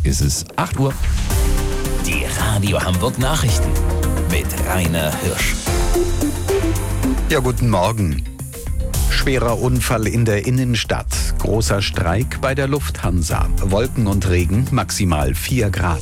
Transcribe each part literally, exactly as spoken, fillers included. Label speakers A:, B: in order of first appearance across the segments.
A: ist es acht Uhr.
B: Die Radio Hamburg Nachrichten mit Rainer Hirsch.
C: Ja, guten Morgen. Schwerer Unfall in der Innenstadt. Großer Streik bei der Lufthansa. Wolken und Regen, maximal vier Grad.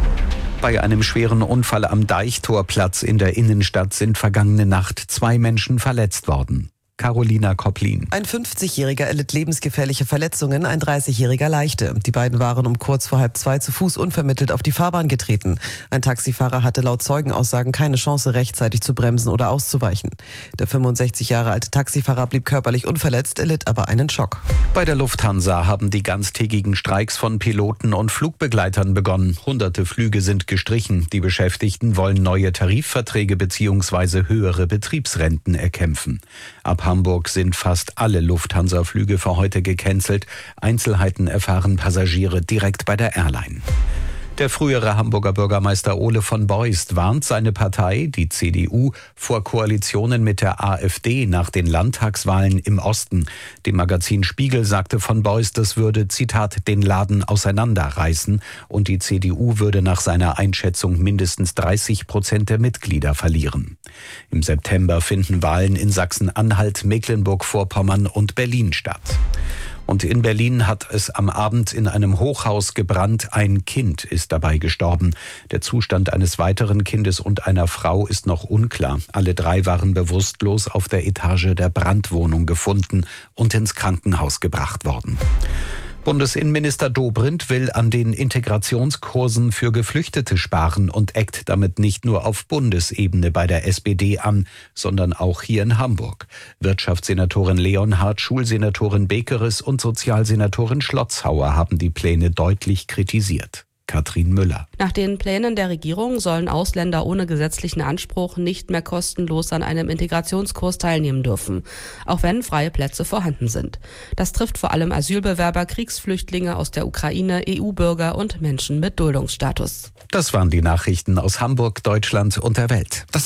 C: Bei einem schweren Unfall am Deichtorplatz in der Innenstadt sind vergangene Nacht zwei Menschen verletzt worden. Carolina Kopplin.
D: Ein fünfzigjähriger erlitt lebensgefährliche Verletzungen, ein dreißigjähriger leichte. Die beiden waren um kurz vor halb zwei zu Fuß unvermittelt auf die Fahrbahn getreten. Ein Taxifahrer hatte laut Zeugenaussagen keine Chance, rechtzeitig zu bremsen oder auszuweichen. Der fünfundsechzig Jahre alte Taxifahrer blieb körperlich unverletzt, erlitt aber einen Schock.
C: Bei der Lufthansa haben die ganztägigen Streiks von Piloten und Flugbegleitern begonnen. Hunderte Flüge sind gestrichen. Die Beschäftigten wollen neue Tarifverträge bzw. höhere Betriebsrenten erkämpfen. Ab Hamburg sind fast alle Lufthansa-Flüge für heute gecancelt. Einzelheiten erfahren Passagiere direkt bei der Airline. Der frühere Hamburger Bürgermeister Ole von Beust warnt seine Partei, die C D U, vor Koalitionen mit der AfD nach den Landtagswahlen im Osten. Dem Magazin Spiegel sagte von Beust, das würde, Zitat, den Laden auseinanderreißen und die C D U würde nach seiner Einschätzung mindestens dreißig Prozent der Mitglieder verlieren. Im September finden Wahlen in Sachsen-Anhalt, Mecklenburg-Vorpommern und Berlin statt. Und in Berlin hat es am Abend in einem Hochhaus gebrannt. Ein Kind ist dabei gestorben. Der Zustand eines weiteren Kindes und einer Frau ist noch unklar. Alle drei waren bewusstlos auf der Etage der Brandwohnung gefunden und ins Krankenhaus gebracht worden. Bundesinnenminister Dobrindt will an den Integrationskursen für Geflüchtete sparen und eckt damit nicht nur auf Bundesebene bei der S P D an, sondern auch hier in Hamburg. Wirtschaftssenatorin Leonhardt, Schulsenatorin Bekeres und Sozialsenatorin Schlotzhauer haben die Pläne deutlich kritisiert. Katrin Müller.
E: Nach den Plänen der Regierung sollen Ausländer ohne gesetzlichen Anspruch nicht mehr kostenlos an einem Integrationskurs teilnehmen dürfen, auch wenn freie Plätze vorhanden sind. Das trifft vor allem Asylbewerber, Kriegsflüchtlinge aus der Ukraine, E U-Bürger und Menschen mit Duldungsstatus.
C: Das waren die Nachrichten aus Hamburg, Deutschland und der Welt. Das